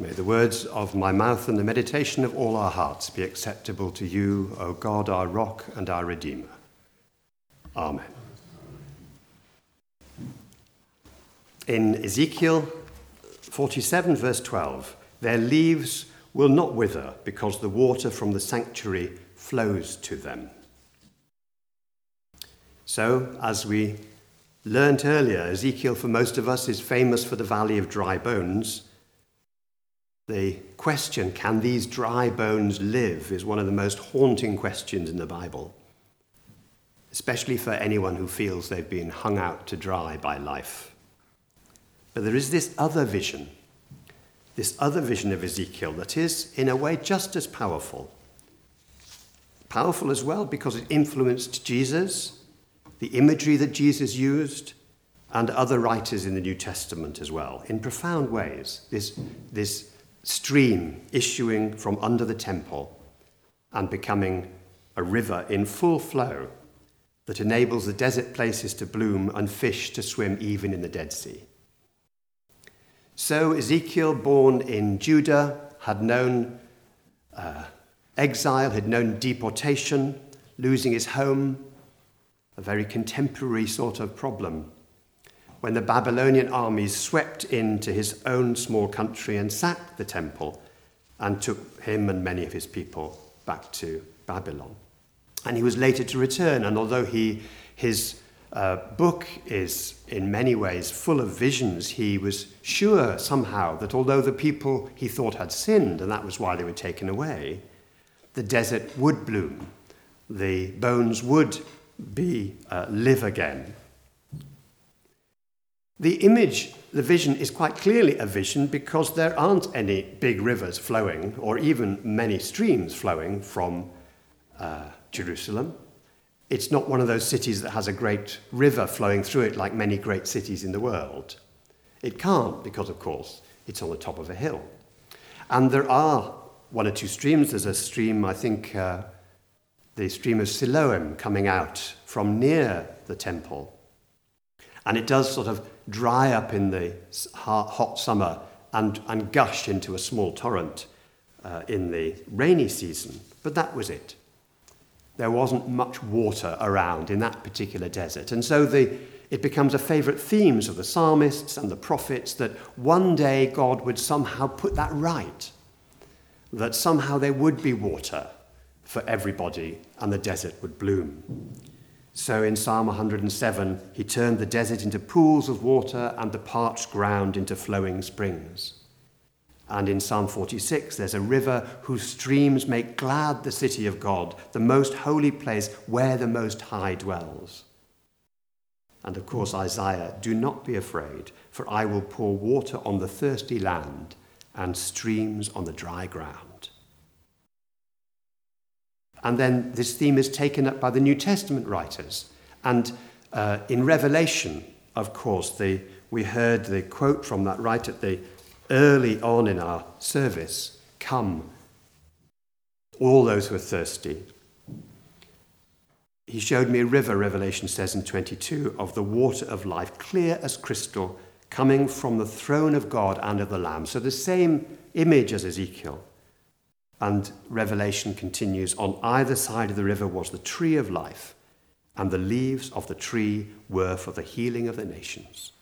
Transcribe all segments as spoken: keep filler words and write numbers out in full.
May the words of my mouth and the meditation of all our hearts be acceptable to you, O God, our rock and our Redeemer. Amen. In Ezekiel forty-seven, verse twelve, their leaves will not wither because the water from the sanctuary flows to them. So, as we learnt earlier, Ezekiel, for most of us, is famous for the valley of dry bones. The question, can these dry bones live, is one of the most haunting questions in the Bible, especially for anyone who feels they've been hung out to dry by life. But there is this other vision, this other vision of Ezekiel that is, in a way, just as powerful. Powerful as well because it influenced Jesus, the imagery that Jesus used, and other writers in the New Testament as well, in profound ways. This, this stream issuing from under the temple and becoming a river in full flow that enables the desert places to bloom and fish to swim even in the Dead Sea. So Ezekiel, born in Judah, had known uh, exile, had known deportation, losing his home, a very contemporary sort of problem, when the Babylonian armies swept into his own small country and sacked the temple and took him and many of his people back to Babylon. And he was later to return, and although he, his uh, book is in many ways full of visions, he was sure somehow that although the people he thought had sinned, and that was why they were taken away, the desert would bloom, the bones would be uh, live again. The image, the vision, is quite clearly a vision because there aren't any big rivers flowing or even many streams flowing from uh, Jerusalem. It's not one of those cities that has a great river flowing through it like many great cities in the world. It can't because, of course, it's on the top of a hill. And there are one or two streams. There's a stream, I think, uh, the stream of Siloam coming out from near the temple. And it does sort of dry up in the hot summer and, and gush into a small torrent uh, in the rainy season. But that was it. There wasn't much water around in that particular desert. And so the, it becomes a favourite theme of the psalmists and the prophets that one day God would somehow put that right, that somehow there would be water for everybody and the desert would bloom. So in Psalm one hundred seven, he turned the desert into pools of water and the parched ground into flowing springs. And in Psalm forty-six, there's a river whose streams make glad the city of God, the most holy place where the Most High dwells. And of course, Isaiah, do not be afraid, for I will pour water on the thirsty land and streams on the dry ground. And then this theme is taken up by the New Testament writers. And uh, in Revelation, of course, the, we heard the quote from that right at the early on in our service, "Come, all those who are thirsty." He showed me a river, Revelation says in twenty-two, of the water of life, clear as crystal, coming from the throne of God and of the Lamb. So the same image as Ezekiel. And Revelation continues, on either side of the river was the tree of life, and the leaves of the tree were for the healing of the nations.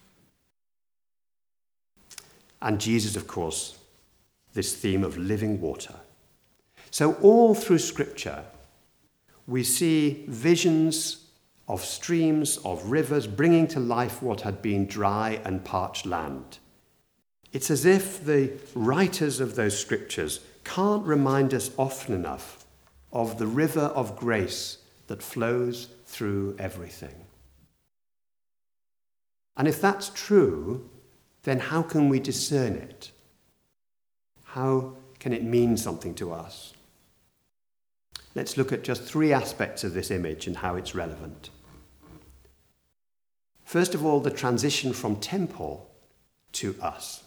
And Jesus, of course, this theme of living water. So all through Scripture, we see visions of streams, of rivers, bringing to life what had been dry and parched land. It's as if the writers of those Scriptures can't remind us often enough of the river of grace that flows through everything. And if that's true, then how can we discern it? How can it mean something to us? Let's look at just three aspects of this image and how it's relevant. First of all, the transition from temple to us.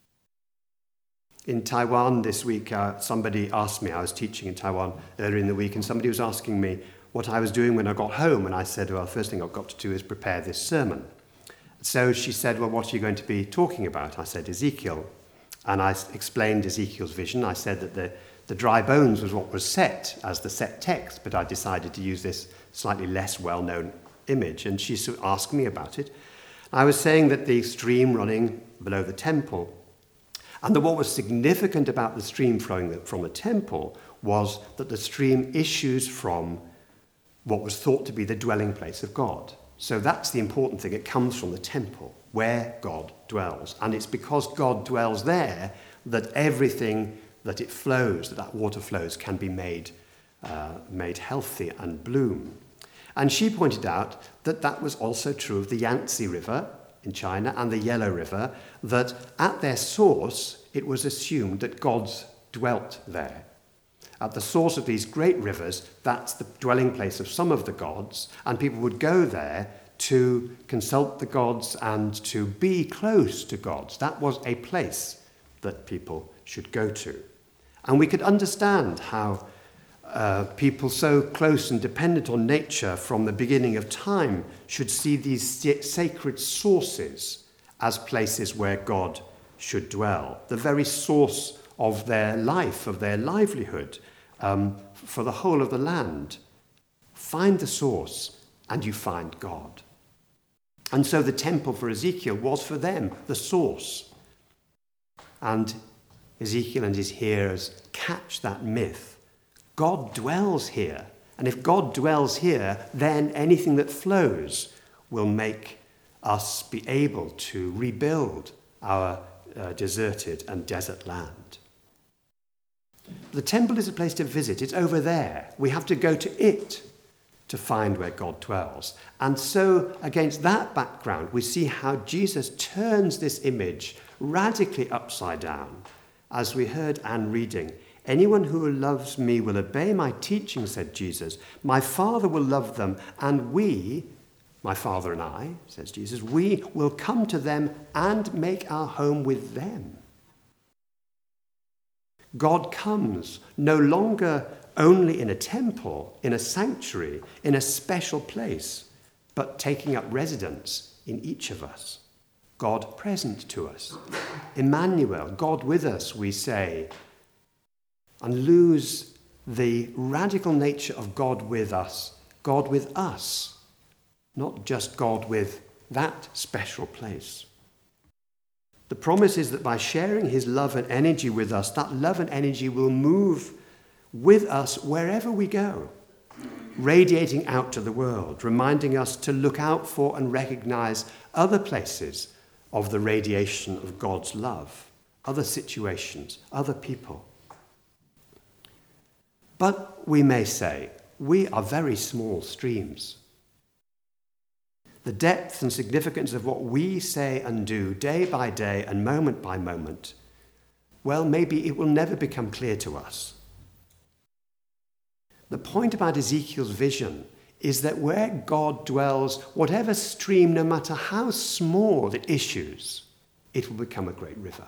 In Taiwan this week, uh, somebody asked me, I was teaching in Taiwan earlier in the week, and somebody was asking me what I was doing when I got home. And I said, well, the first thing I've got to do is prepare this sermon. So she said, well, what are you going to be talking about? I said, Ezekiel. And I explained Ezekiel's vision. I said that the, the dry bones was what was set as the set text, but I decided to use this slightly less well-known image. And she sort of asked me about it. I was saying that the stream running below the temple, and that what was significant about the stream flowing from the temple was that the stream issues from what was thought to be the dwelling place of God. So that's the important thing. It comes from the temple, where God dwells. And it's because God dwells there that everything that it flows, that that water flows, can be made, uh, made healthy and bloom. And she pointed out that that was also true of the Yangtze River in China and the Yellow River, that at their source, it was assumed that gods dwelt there. At the source of these great rivers, that's the dwelling place of some of the gods, and people would go there to consult the gods and to be close to gods. That was a place that people should go to. And we could understand how uh, people so close and dependent on nature from the beginning of time should see these sacred sources as places where God should dwell, the very source of their life, of their livelihood, um, for the whole of the land. Find the source and you find God. And so the temple for Ezekiel was for them the source. And Ezekiel and his hearers catch that myth. God dwells here. And if God dwells here, then anything that flows will make us be able to rebuild our uh, deserted and desert land. The temple is a place to visit. It's over there. We have to go to it to find where God dwells. And so, against that background, we see how Jesus turns this image radically upside down. As we heard Anne reading, anyone who loves me will obey my teaching, said Jesus. My Father will love them, and we, my Father and I, says Jesus, we will come to them and make our home with them. God comes no longer only in a temple, in a sanctuary, in a special place, but taking up residence in each of us. God present to us. Emmanuel, God with us, we say, and lose the radical nature of God with us, God with us, not just God with that special place. The promise is that by sharing his love and energy with us, that love and energy will move with us wherever we go, radiating out to the world, reminding us to look out for and recognize other places of the radiation of God's love, other situations, other people. But we may say, we are very small streams. The depth and significance of what we say and do day by day and moment by moment, well, maybe it will never become clear to us. The point about Ezekiel's vision is that where God dwells, whatever stream, no matter how small it issues, it will become a great river.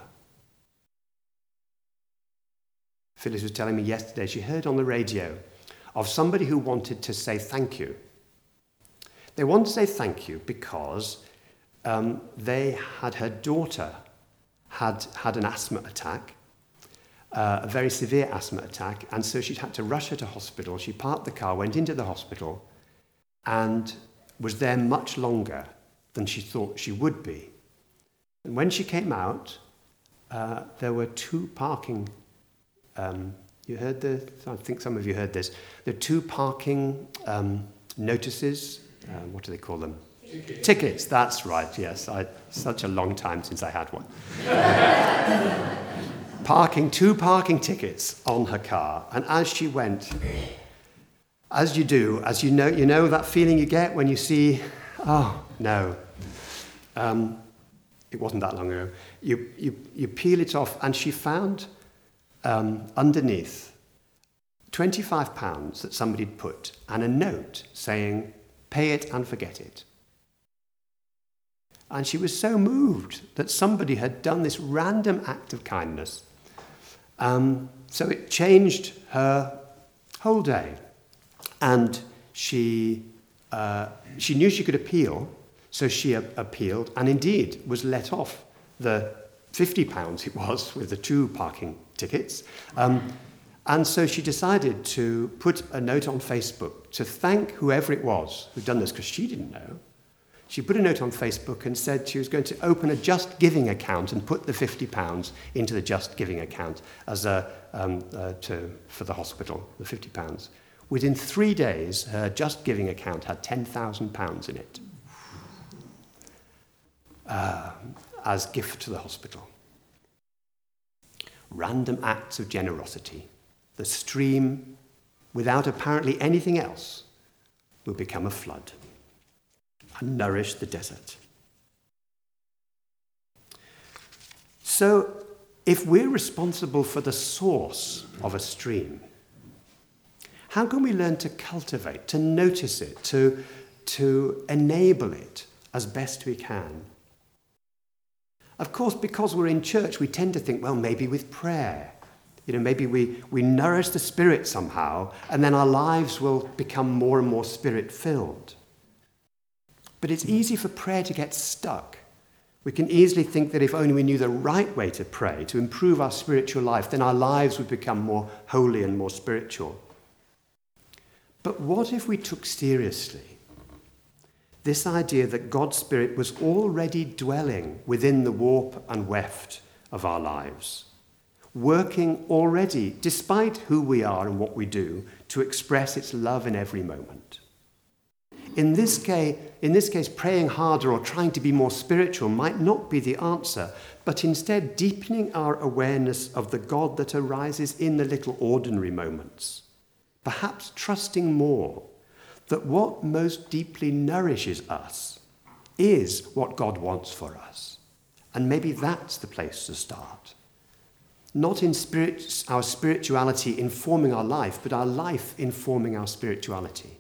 Phyllis was telling me yesterday, she heard on the radio of somebody who wanted to say thank you. They wanted to say thank you because um, they had her daughter had had an asthma attack, uh, a very severe asthma attack, and so she'd had to rush her to hospital. She parked the car, went into the hospital, and was there much longer than she thought she would be. And when she came out, uh, there were two parking, um, you heard the, I think some of you heard this, there were two parking um, notices. Uh, what do they call them? Tickets. Tickets, that's right, yes. I, such a long time since I had one. parking, two parking tickets on her car. And as she went, as you do, as you know, you know that feeling you get when you see, oh, no. Um, it wasn't that long ago. You, you, you peel it off, and she found um, underneath twenty-five pounds that somebody had put, and a note saying, pay it and forget it. And she was so moved that somebody had done this random act of kindness. Um, so it changed her whole day. And she, uh, she knew she could appeal, so she a- appealed and indeed was let off the, fifty pounds it was with the two parking tickets. Um, and so she decided to put a note on Facebook to thank whoever it was who'd done this, because she didn't know. She put a note on Facebook and said she was going to open a Just Giving account and put the fifty pounds into the Just Giving account as a, um, uh, to, for the hospital, the fifty pounds. Within three days, her Just Giving account had ten thousand pounds in it uh, as gift to the hospital. Random acts of generosity. The stream, without apparently anything else, will become a flood and nourish the desert. So, if we're responsible for the source of a stream, how can we learn to cultivate, to notice it, to, to enable it as best we can? Of course, because we're in church, we tend to think, well, maybe with prayer. You know, maybe we, we nourish the Spirit somehow, and then our lives will become more and more Spirit-filled. But it's easy for prayer to get stuck. We can easily think that if only we knew the right way to pray, to improve our spiritual life, then our lives would become more holy and more spiritual. But what if we took seriously this idea that God's Spirit was already dwelling within the warp and weft of our lives, working already, despite who we are and what we do, to express its love in every moment? In this case, in this case, praying harder or trying to be more spiritual might not be the answer, but instead deepening our awareness of the God that arises in the little ordinary moments. Perhaps trusting more that what most deeply nourishes us is what God wants for us. And maybe that's the place to start. Not in spirit, our spirituality informing our life, but our life informing our spirituality.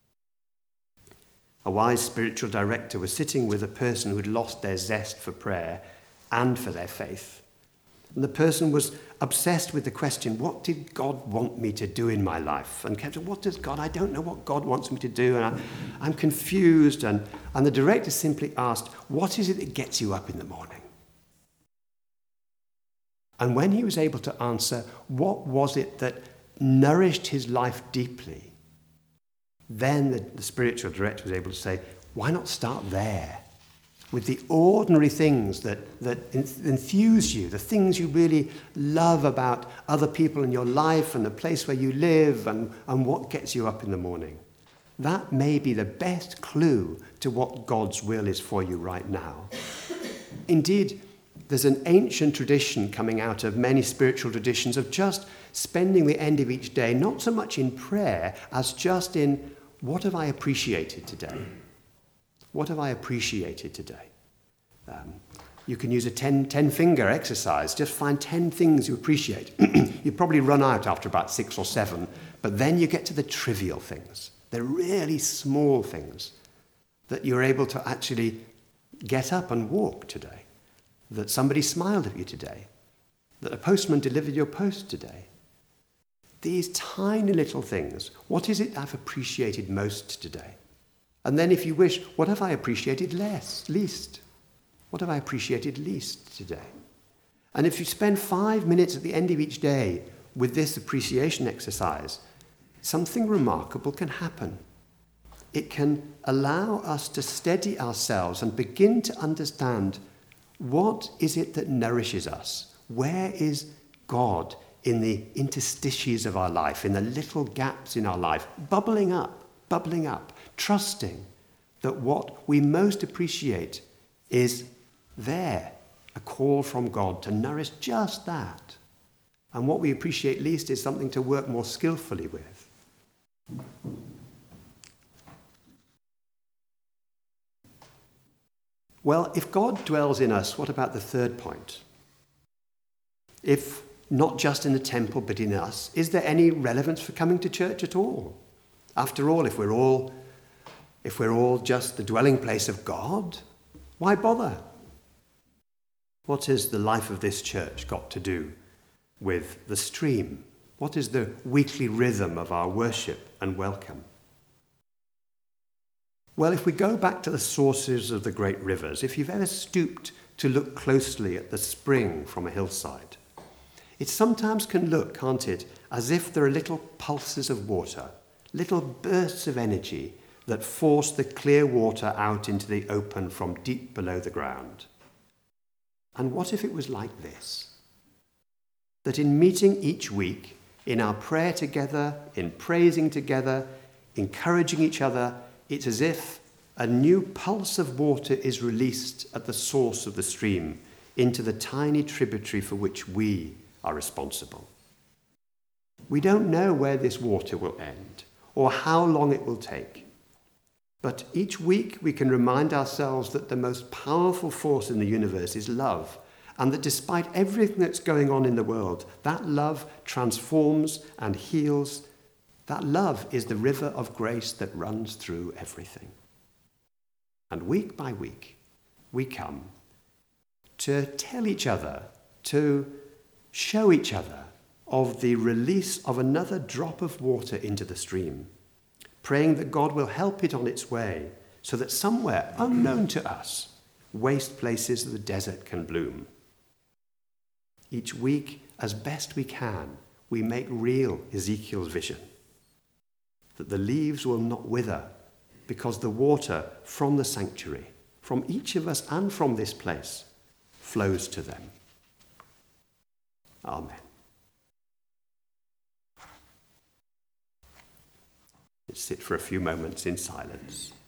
A wise spiritual director was sitting with a person who'd lost their zest for prayer and for their faith. And the person was obsessed with the question, what did God want me to do in my life? And kept saying, what does God, I don't know what God wants me to do, and I, I'm confused. And, and the director simply asked, what is it that gets you up in the morning? And when he was able to answer, what was it that nourished his life deeply, then the, the spiritual director was able to say, why not start there? With the ordinary things that, that enthuse you, the things you really love about other people in your life and the place where you live and, and what gets you up in the morning. That may be the best clue to what God's will is for you right now. Indeed, there's an ancient tradition coming out of many spiritual traditions of just spending the end of each day, not so much in prayer as just in, what have I appreciated today? What have I appreciated today? Um, you can use a ten, ten-finger exercise. Just find ten things you appreciate. You probably run out after about six or seven, but then you get to the trivial things, the really small things that you're able to actually get up and walk today, that somebody smiled at you today, that a postman delivered your post today. These tiny little things. What is it I've appreciated most today? And then if you wish, what have I appreciated less, least? What have I appreciated least today? And if you spend five minutes at the end of each day with this appreciation exercise, something remarkable can happen. It can allow us to steady ourselves and begin to understand, what is it that nourishes us? Where is God in the interstices of our life, in the little gaps in our life, bubbling up, bubbling up, trusting that what we most appreciate is there, a call from God to nourish just that. And what we appreciate least is something to work more skillfully with. Well, if God dwells in us, what about the third point? If not just in the temple, but in us, is there any relevance for coming to church at all? After all, if we're all, if we're all just the dwelling place of God, why bother? What has the life of this church got to do with the stream? What is the weekly rhythm of our worship and welcome? Well, if we go back to the sources of the great rivers, if you've ever stooped to look closely at the spring from a hillside. It sometimes can look, can't it, as if there are little pulses of water, little bursts of energy that force the clear water out into the open from deep below the ground. And what if it was like this? That in meeting each week, in our prayer together, in praising together, encouraging each other, it's as if a new pulse of water is released at the source of the stream into the tiny tributary for which we are responsible. We don't know where this water will end or how long it will take. But each week we can remind ourselves that the most powerful force in the universe is love, and that despite everything that's going on in the world, that love transforms and heals. That love is the river of grace that runs through everything. And week by week, we come to tell each other, to show each other of the release of another drop of water into the stream, praying that God will help it on its way so that somewhere unknown to us, waste places of the desert can bloom. Each week, as best we can, we make real Ezekiel's vision, that the leaves will not wither because the water from the sanctuary, from each of us and from this place, flows to them. Amen. Let's sit for a few moments in silence.